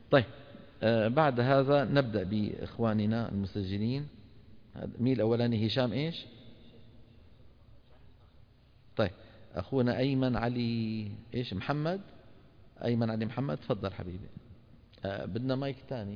طيب بعد هذا نبدأ بإخواننا المسجلين. مين الأولاني؟ هشام إيش؟ طيب أخونا أيمن علي إيش محمد، أيمن علي محمد، تفضل حبيبي. بدنا مايك تاني.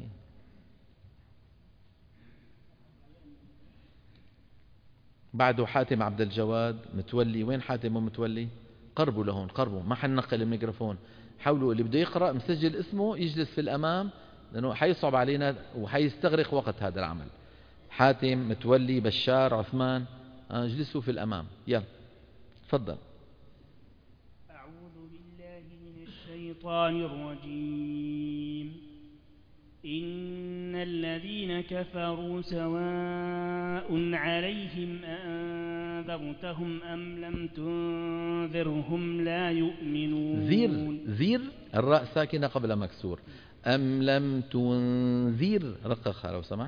بعده حاتم عبد الجواد متولي. وين حاتم ومتولي؟ قربوا لهون، قربوا، ما حننقل الميكروفون. حاولوا اللي بده يقرأ مسجل اسمه يجلس في الأمام، لأنه حيصعب علينا وحيستغرق وقت هذا العمل. حاتم، متولي، بشار، عثمان، اجلسوا في الأمام. يلا تفضل. أعوذ بالله من الشيطان الرجيم. إن الذين كفروا سواء عليهم أأنذرتهم أم لم تنذرهم لا يؤمنون. زير الراء ساكنة قبل مكسور. أم لم تنذر، رققها لو سمح.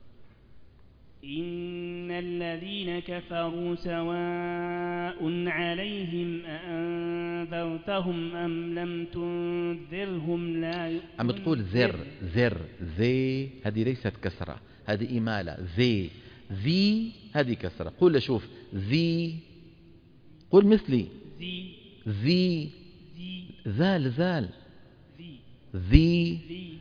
إن الذين كفروا سواء عليهم أأنذرتهم أم لم تنذرهم لا يؤمنون. عم بتقول زر زي، هذه ليست كسرة، هذه إمالة. ذي هذه كسرة. قول شوف ذي، قول مثلي. ذي زال ذي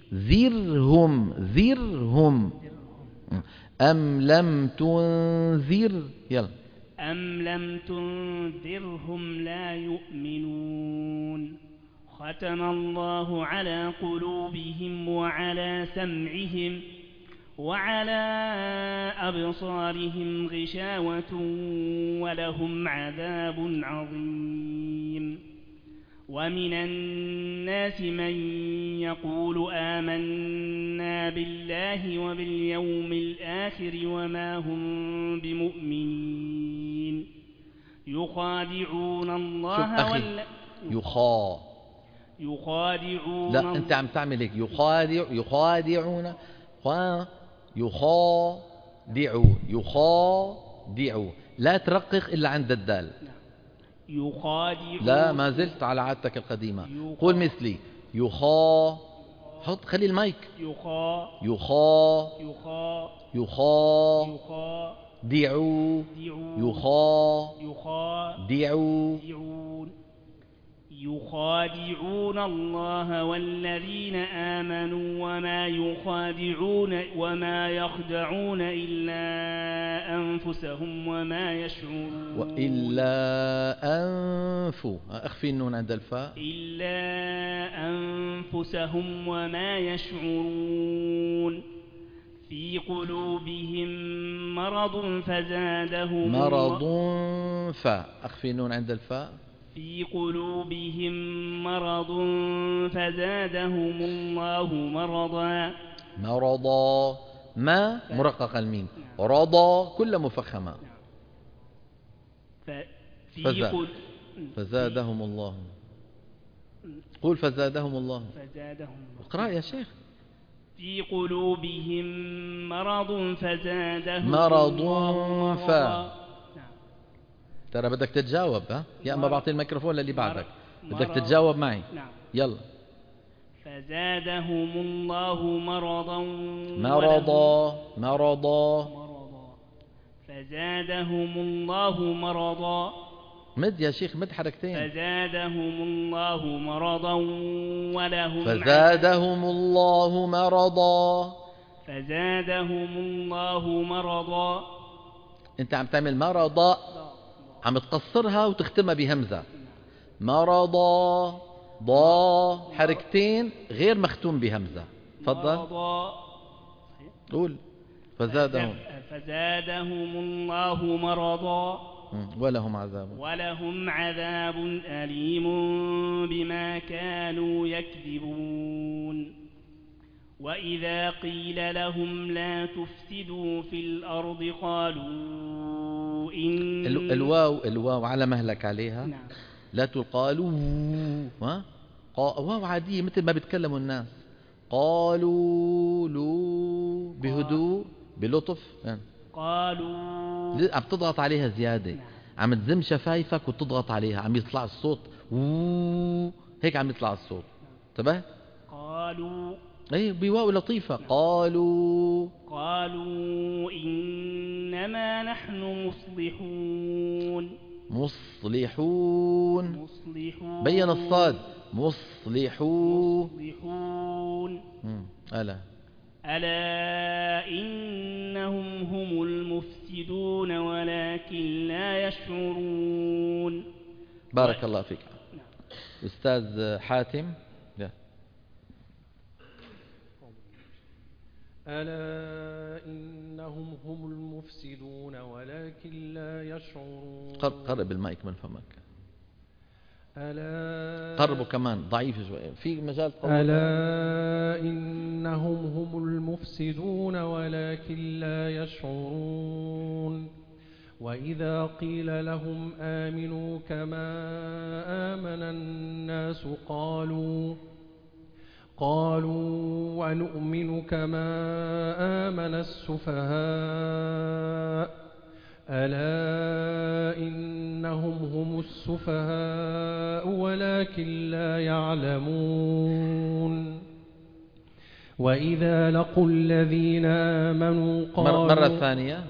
ذرهم أم لم تنذر. يلا. أم لم تنذرهم لا يؤمنون. ختم الله على قلوبهم وعلى سمعهم وعلى أبصارهم غشاوة ولهم عذاب عظيم. ومن الناس من يقول آمنا بالله وباليوم الآخر وما هم بمؤمنين يخادعون الله يخادعون. لا أنت عم تعمل هيك، يخادعون يخادعوا، لا ترقق إلا عند الدال. لا، ما زلت على عادتك القديمة. قول مثلي حط، خلي المايك. دعوا يخادعون الله والذين آمنوا وما يخدعون إلا أنفسهم وما يشعرون. وإلا أخفي النون عند الفاء. إلا أنفسهم وما يشعرون. في قلوبهم مرض فزادهم أخفي النون عند الفاء. في قلوبهم مرض فزادهم الله مرضا. ما مرقق الميم. رضا كل مفخمة. فزادهم الله. قول فزادهم الله. اقرأ يا شيخ. في قلوبهم مرض فزادهم الله. ترى بدك تتجاوب، يا أما بعطي الميكروفون للي بعدك. بدك تتجاوب معي. يلا. فزادهم الله مرضا. فزادهم الله مرضا. مد يا شيخ، مد حركتين. فزادهم الله مرضا ولهم فزادهم الله مرضا. انت عم تعمل مرضا، عم تقصرها وتختمها بهمزة. مرضا، ضا حركتين غير مختوم بهمزة. تفضل قول. فزادهم الله مرضا ولهم عذاب أليم بما كانوا يكذبون. وإذا قيل لهم لا تفسدوا في الأرض قالوا الواو على مهلك عليها. نعم. لا تقالوا واو عادية مثل ما بيتكلموا الناس. قالوا بهدوء بلطف. قالوا عم تضغط عليها زيادة. نعم. عم تزم شفايفك وتضغط عليها، عم يطلع الصوت هيك، عم يطلع الصوت. انتبه. أي بواو لطيفة. قالوا إنما نحن مصلحون. بين الصاد. مصلحون. ألا إنهم هم المفسدون ولكن لا يشعرون. بارك الله فيك. أستاذ حاتم. ألا إنهم هم المفسدون ولكن لا يشعرون. قرب المايك من فمك. قربوا كمان ضعيف شوي في مجال. ألا إنهم هم المفسدون ولكن لا يشعرون. وإذا قيل لهم آمنوا كما آمن الناس قالوا ونؤمن كما آمن السفهاء ألا إنهم هم السفهاء ولكن لا يعلمون. وإذا لقوا الذين آمنوا قالوا مرة ثانية.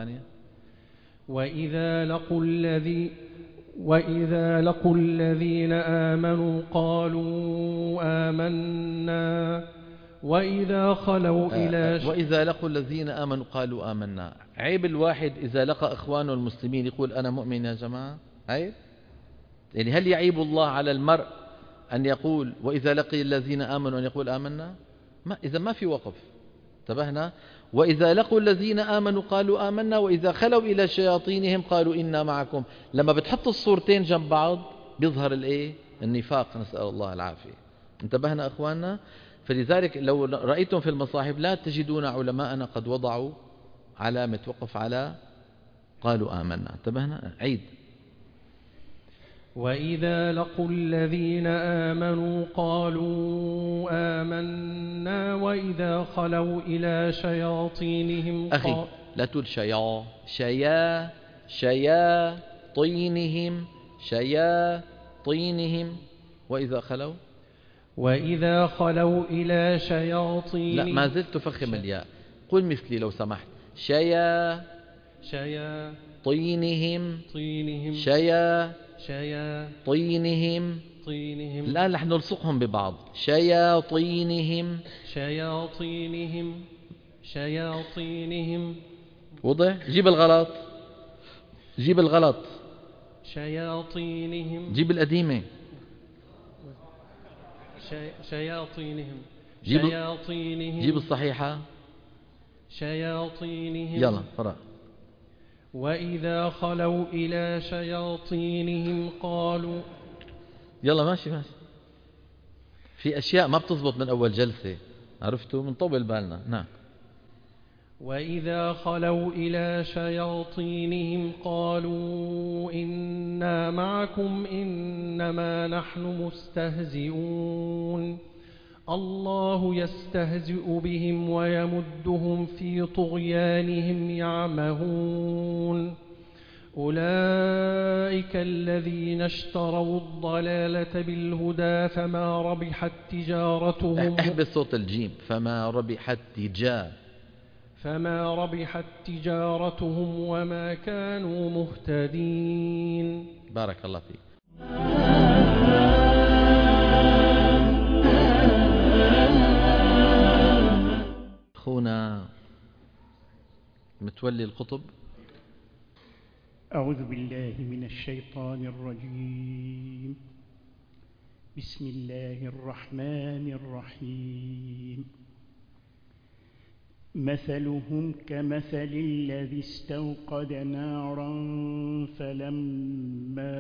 وإذا لقوا الذين آمنوا قالوا آمنا وإذا لقوا الذين آمنوا قالوا آمنا. عيب الواحد إذا لقى إخوانه المسلمين يقول أنا مؤمن يا جماعة؟ عيب؟ يعني هل يعيب الله على المرء أن يقول وإذا لقي الذين آمنوا أن يقول آمنا؟ إذا ما في وقف. انتبهنا. وإذا لقوا الذين آمنوا قالوا آمنا وإذا خلوا إلى شياطينهم قالوا إنا معكم. لما بتحط الصورتين جنب بعض بيظهر النفاق، نسأل الله العافية. انتبهنا أخواننا. فلذلك لو رأيتم في المصاحف لا تجدون علماءنا قد وضعوا علامة وقف على قالوا آمنا. انتبهنا. عيد. وإذا لقوا الذين آمنوا قالوا آمنا وإذا خلوا إلى شياطينهم أخي لا تقول شياطينهم وإذا خلوا إلى شياطينهم. لا ما زلت تفخم الياء. قل مثلي لو سمحت. شياطينهم. لا نحن نلصقهم ببعض. شياطينهم. وضع. جيب الغلط. شياطينهم. جيب القديمة. شياطينهم. جيب الصحيحة. شياطينهم. يلا قرأ. وإذا خلوا إلى شياطينهم قالوا. يلا ماشي. في أشياء ما بتزبط من أول جلسة، عرفتوا؟ من طول بالنا. نعم. وإذا خلوا إلى شياطينهم قالوا إنا معكم إنما نحن مستهزئون الله يستهزئ بهم ويمدهم في طغيانهم يعمهون أولئك الذين اشتروا الضلالة بالهدى فما ربحت تجارتهم. احبس صوت الجيم. فما ربحت تجارتهم وما كانوا مهتدين. بارك الله فيك. أخونا متولي القطب. أعوذ بالله من الشيطان الرجيم. بسم الله الرحمن الرحيم. مثلهم كمثل الذي استوقد نارا فلما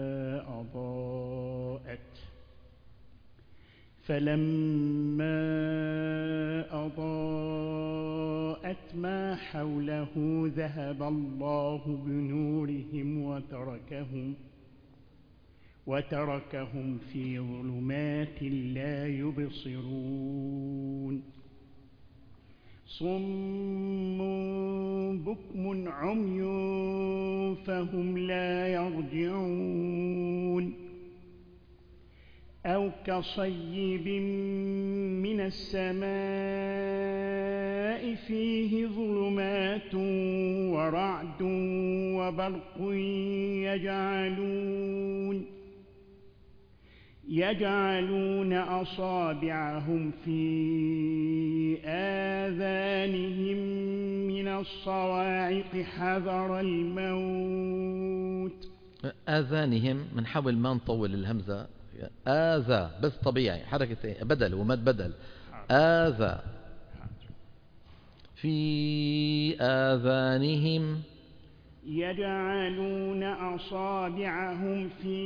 أضاءت ما حوله ذهب الله بنورهم وتركهم في ظلمات لا يبصرون صم بكم عمي فهم لا يرجعون أو كصيب من السماء فيه ظلمات ورعد وبرق يجعلون أصابعهم في آذانهم من الصواعق حذر الموت. آذانهم بنحاول ما نطول الهمزة. آذى بس طبيعي، حركة بدل ومد بدل. آذى في آذانهم يجعلون أصابعهم في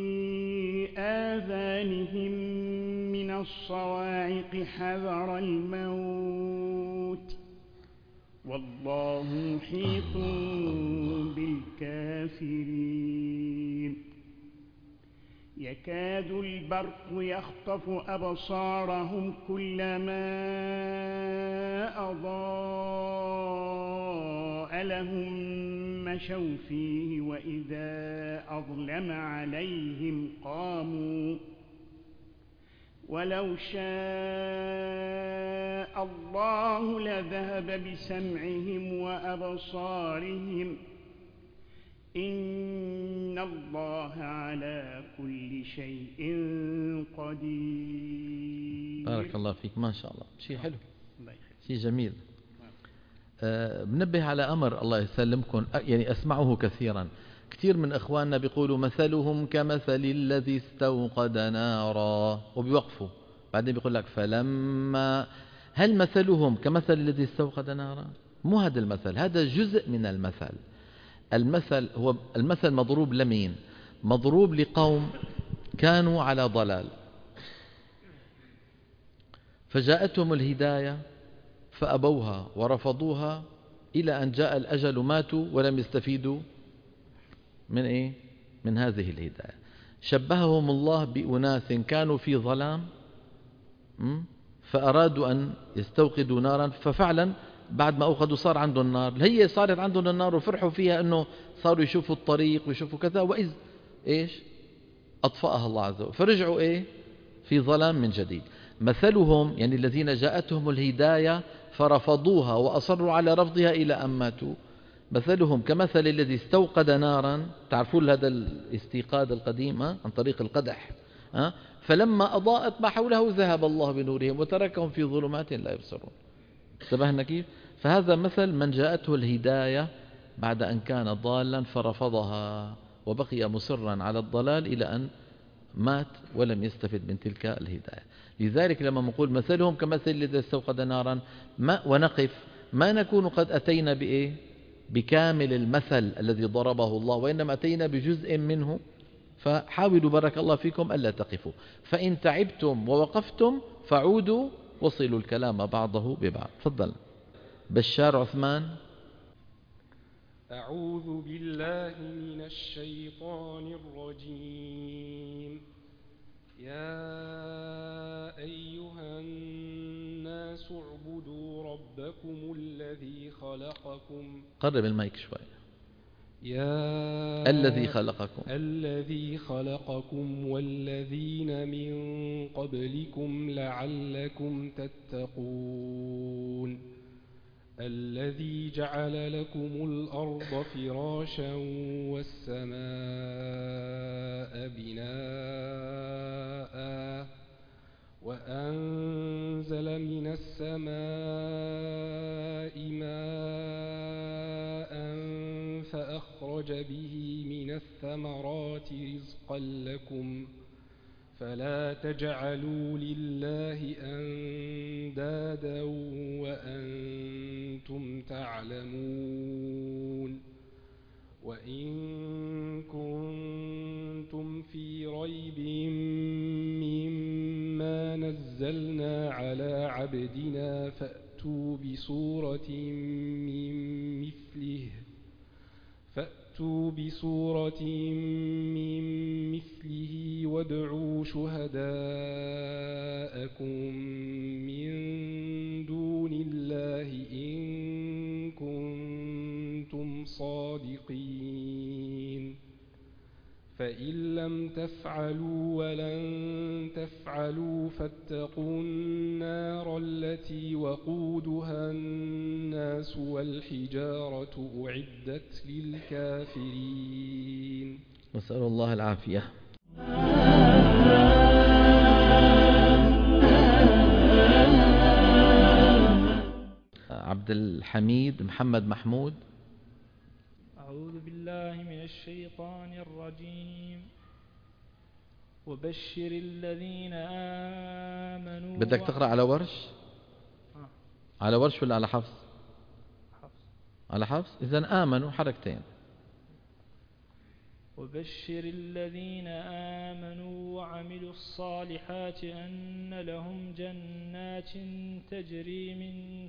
آذانهم من الصواعق حذر الموت والله محيط بالكافرين. يكاد البرق يخطف أبصارهم كلما أضاء لهم مشوا فيه وإذا أظلم عليهم قاموا ولو شاء الله لذهب بسمعهم وأبصارهم إن الله على كل شيء قدير. بارك الله فيك، ما شاء الله، شيء حلو، الله يخليك. شيء جميل. بنبه على أمر الله يسلمكم، يعني أسمعه كثيرا. كثير من إخواننا بيقولوا مثلهم كمثل الذي استوقد نارا وبيوقفوا، بعدين بيقول لك فلما، هل مثلهم كمثل الذي استوقد نارا؟ مو هذا المثل، هذا جزء من المثل. المثل هو المثل مضروب لمين؟ مضروب لقوم كانوا على ضلال فجاءتهم الهداية فأبوها ورفضوها إلى أن جاء الأجل ماتوا ولم يستفيدوا من إيه؟ من هذه الهداية. شبههم الله بأناس كانوا في ظلام فأرادوا أن يستوقدوا نارا، ففعلا بعد ما أوقدوا صار عندهم النار، هي صارت عندهم النار وفرحوا فيها أنه صاروا يشوفوا الطريق ويشوفوا كذا، وإذ إيش؟ أطفأها الله عز وجل، فرجعوا إيه؟ في ظلام من جديد. مثلهم يعني الذين جاءتهم الهداية فرفضوها وأصروا على رفضها إلى أن ماتوا، مثلهم كمثل الذي استوقد نارا. تعرفون هذا الاستيقاظ القديم عن طريق القدح، فلما أضاءت ما حوله ذهب الله بنورهم وتركهم في ظلمات لا يبصرون. انتبهنا كيف؟ فهذا مثل من جاءته الهداية بعد أن كان ضالا فرفضها وبقي مصرا على الضلال إلى أن مات ولم يستفد من تلك الهداية. لذلك لما نقول مثلهم كمثل الذي استوقد نارا ونقف، ما نكون قد أتينا بإيه؟ بكامل المثل الذي ضربه الله، وإنما أتينا بجزء منه. فحاولوا بارك الله فيكم ألا تقفوا، فإن تعبتم ووقفتم فعودوا وصلوا الكلام بعضه ببعض. تفضل بشار عثمان. أعوذ بالله من الشيطان الرجيم. يا أيها الناس اعبدوا ربكم الذي خلقكم. قرب المايك شوي. يا الذي خلقكم والذين من قبلكم لعلكم تتقون. الذي جعل لكم الأرض فراشا والسماء بناء وأنزل من السماء ماء فأخرج به من الثمرات رزقا لكم فلا تجعلوا لله أندادا وأنتم تعلمون. وإن كنتم في ريب مما نزلنا على عبدنا فأتوا بسورة من مثله وادعوا شهداءكم من دون الله إن كنتم صادقين. فإن لم تفعلوا ولن تفعلوا فاتقوا النار التي وقودها الناس والحجارة أعدت للكافرين. نسأل الله العافية. عبد الحميد محمد محمود. أعوذ بالله من الشيطان الرجيم. وبشر الذين آمنوا. بدك تقرأ على ورش؟ على ورش ولا على حفص؟ على حفص. إذن آمنوا حركتين. وبشر الذين آمنوا وعملوا الصالحات أن لهم جنات تجري من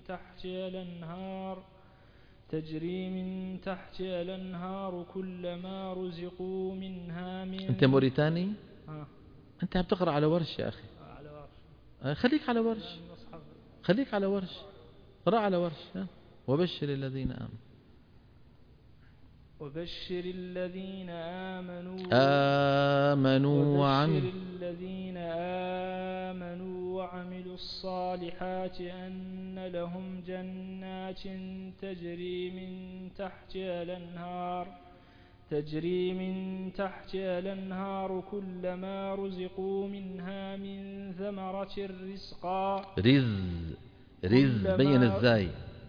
تحتها الأنهار كلما رزقوا منها من. أنت موريتاني؟ أنت بتقرأ على ورش يا أخي. على ورش. خليك على ورش. خليك على ورش. قرأ على ورش. وبشر الذين آمنوا. وبشر الذين آمنوا وعملوا الصالحات أن لهم جنات تجري من تحتها الأنهار كلما رزقوا منها من ثمرة رزقا. بين ازاي.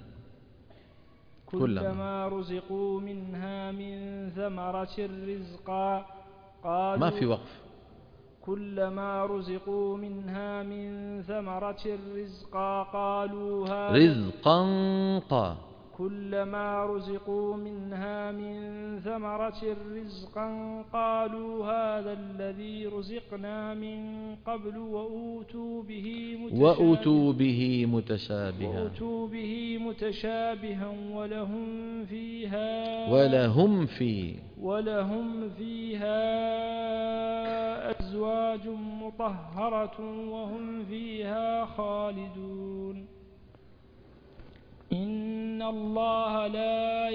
كلما رزقوا منها من ثمرة رزقا قالوا. ما في وقف. كلما رزقوا منها من ثمرة رزقا قالوا هذا. رزقا. كلما رزقوا منها من ثمرة رزقا قالوا هذا الذي رزقنا من قبل وأوتوا به متشابها ولهم فيها أزواج مطهرة وهم فيها خالدون. إن الله لا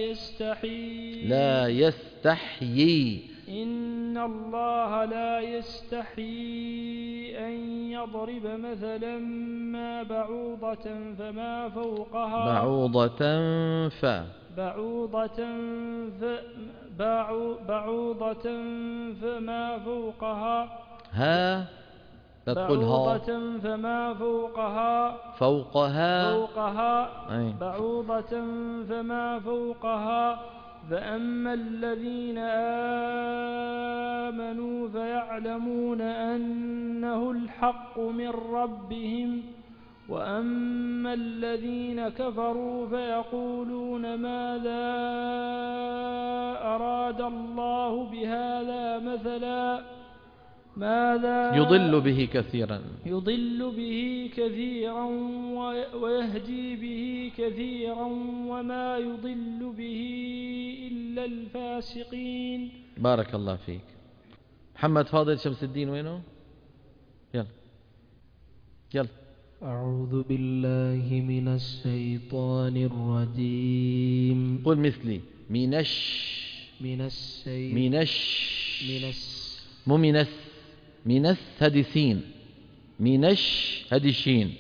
يستحيي أن يضرب مثلا ما بعوضة فما فوقها. بعوضة فما فوقها. فما بعوضة فما فوقها. فأما الذين آمنوا فيعلمون أنه الحق من ربهم وأما الذين كفروا فيقولون ماذا أراد الله بهذا مثلا يضل به كثيرا ويهدي به كثيرا وما يضل به إلا الفاسقين. بارك الله فيك. محمد فاضل شمس الدين وينه؟ يلا. أعوذ بالله من الشيطان الرجيم. قل مثلي. مينس هذه سين. مينش هذه شين.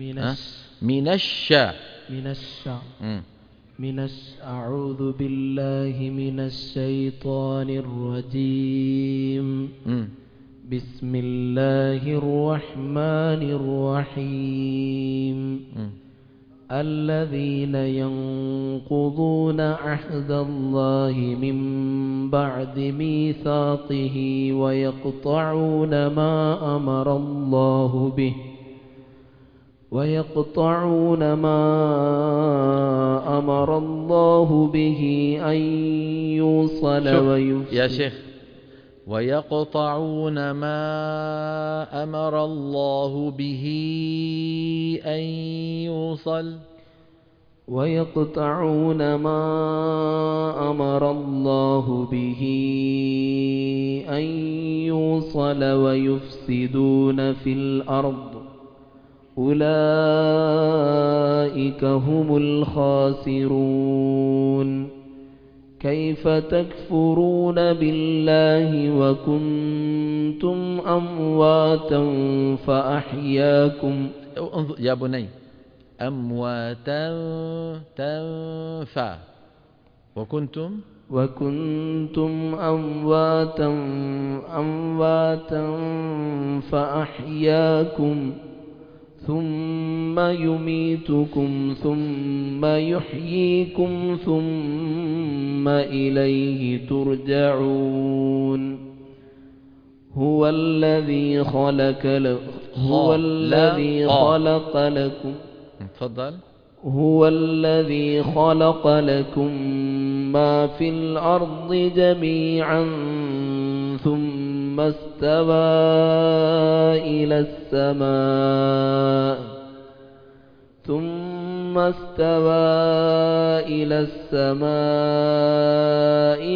أعوذ بالله من الشيطان الرجيم. بسم الله الرحمن الرحيم. الذين ينقضون عهد الله من بعد ميثاقه ويقطعون ما أمر الله به أن يوصل يا شيخ. ويقطعون ما أمر الله به أن يوصل. ويفسدون في الأرض أولئك هم الخاسرون. كيف تكفرون بالله وكنتم أمواتا فأحياكم انظر يا بني، أمواتا تنفع وكنتم أمواتا فأحياكم ثم يميتكم ثم يحييكم ثم إليه ترجعون. هو الذي خلق لكم تفضل. هو الذي خلق لكم ما في الأرض جميعا ثم استوى إلى السماء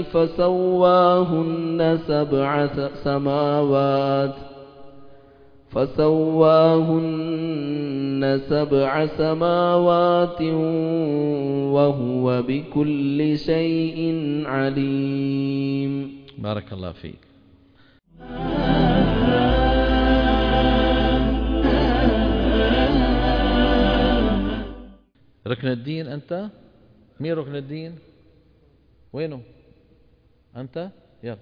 فسواهن سبع سماوات وهو بكل شيء عليم. بارك الله فيك. ركن الدين أنت؟ مين ركن الدين؟ وينه؟ أنت؟ يلا.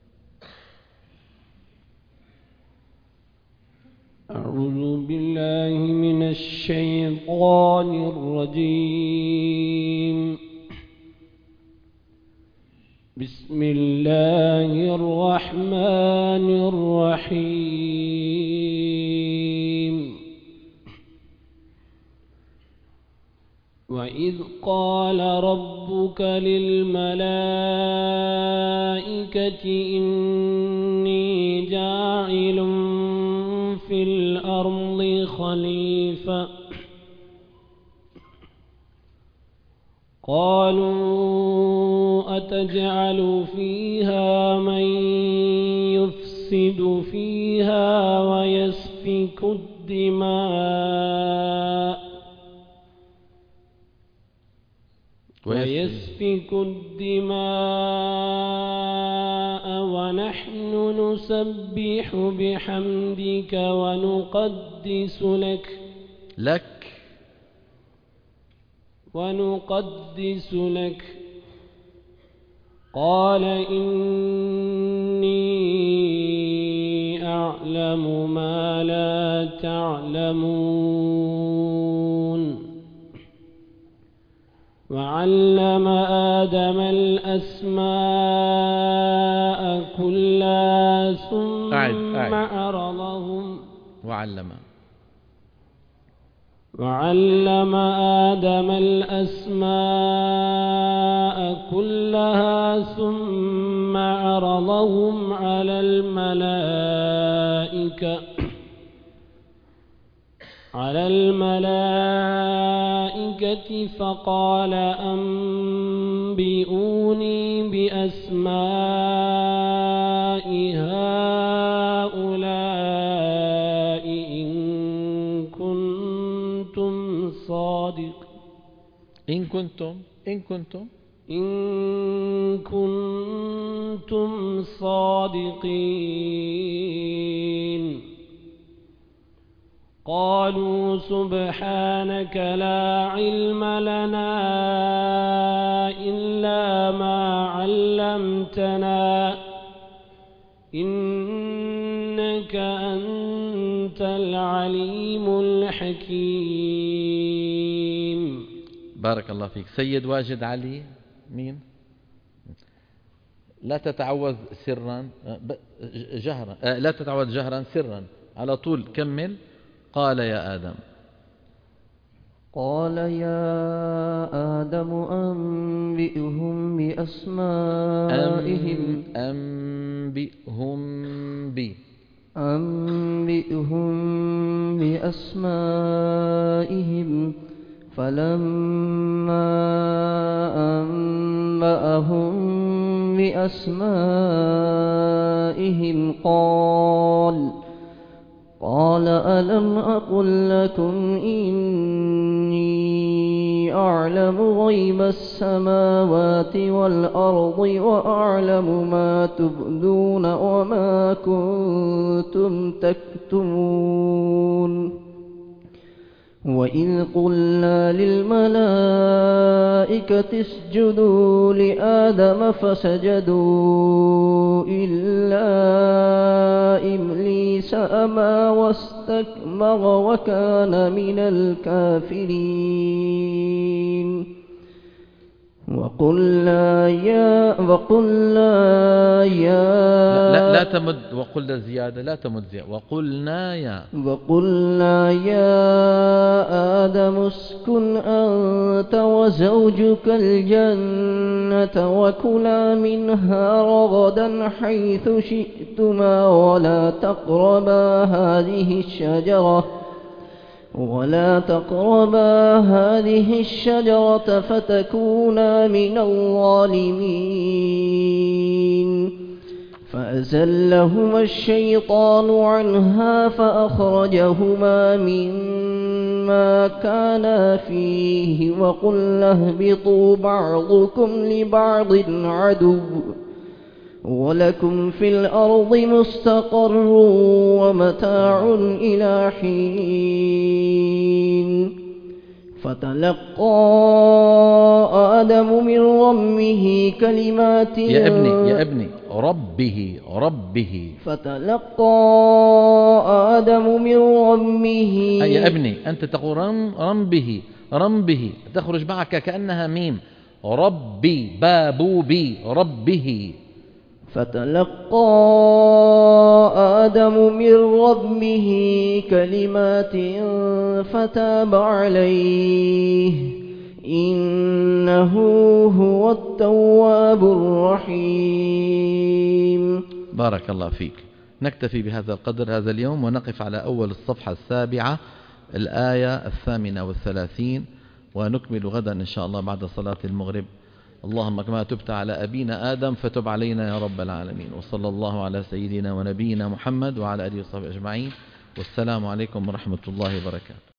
أعوذ بالله من الشيطان الرجيم. بسم الله الرحمن الرحيم. وإذ قال ربك للملائكة إني جاعل في الأرض خليفة قالوا أتجعل فيها من يفسد فيها ويسفك الدماء ونحن نسبح بحمدك ونقدس لك قال إني أعلم ما لا تعلمون. وعلم آدم الأسماء كلها ثم عرضهم وعلم آدم الأسماء كلها ثم عرضهم على الملائكة فقال أنبئوني بأسماء هؤلاء إن كنتم صادقين. قالوا سبحانك لا علم لنا إلا ما علمتنا إنك أنت العليم الحكيم. بارك الله فيك. سيد واجد علي مين؟ لا تتعوذ سرا جهرا، لا تتعوذ جهرا سرا على طول. كمل. قال يا آدم أنبئهم بأسمائهم فلما أنبأهم بأسمائهم قال ألم أقل لكم إني أعلم يعلم غيب السماوات والأرض وأعلم ما تبدون وما كنتم تكتمون وإذ قلنا للملائكة اسجدوا لآدم فسجدوا إلا إبليس أبى واستكبر وكان من الكافرين وقلنا يا لا تمد وقلنا زيادة لا تمد زيادة وقلنا يا آدم اسكن أنت وزوجك الجنة وكلا منها رغدا حيث شئتما ولا تقربا هذه الشجرة فتكونا من الظالمين فأزلهما الشيطان عنها فأخرجهما مما كانا فيه وقلنا اهبطوا بعضكم لبعض عدو ولكم في الأرض مستقر ومتاع إلى حين فتلقى آدم من ربه كلمات يا ابني ربه فتلقى آدم من ربه يا ابني أنت تقول ربه تخرج معك كأنها ميم ربي بابوبي ربه فتلقى آدم من ربه كلمات فتاب عليه إنه هو التواب الرحيم. بارك الله فيك. نكتفي بهذا القدر هذا اليوم ونقف على أول الصفحة 7 الآية 38 ونكمل غدا إن شاء الله بعد صلاة المغرب. اللهم كما تبت على أبينا آدم فتب علينا يا رب العالمين. وصلى الله على سيدنا ونبينا محمد وعلى آله وصحبه أجمعين. والسلام عليكم ورحمة الله وبركاته.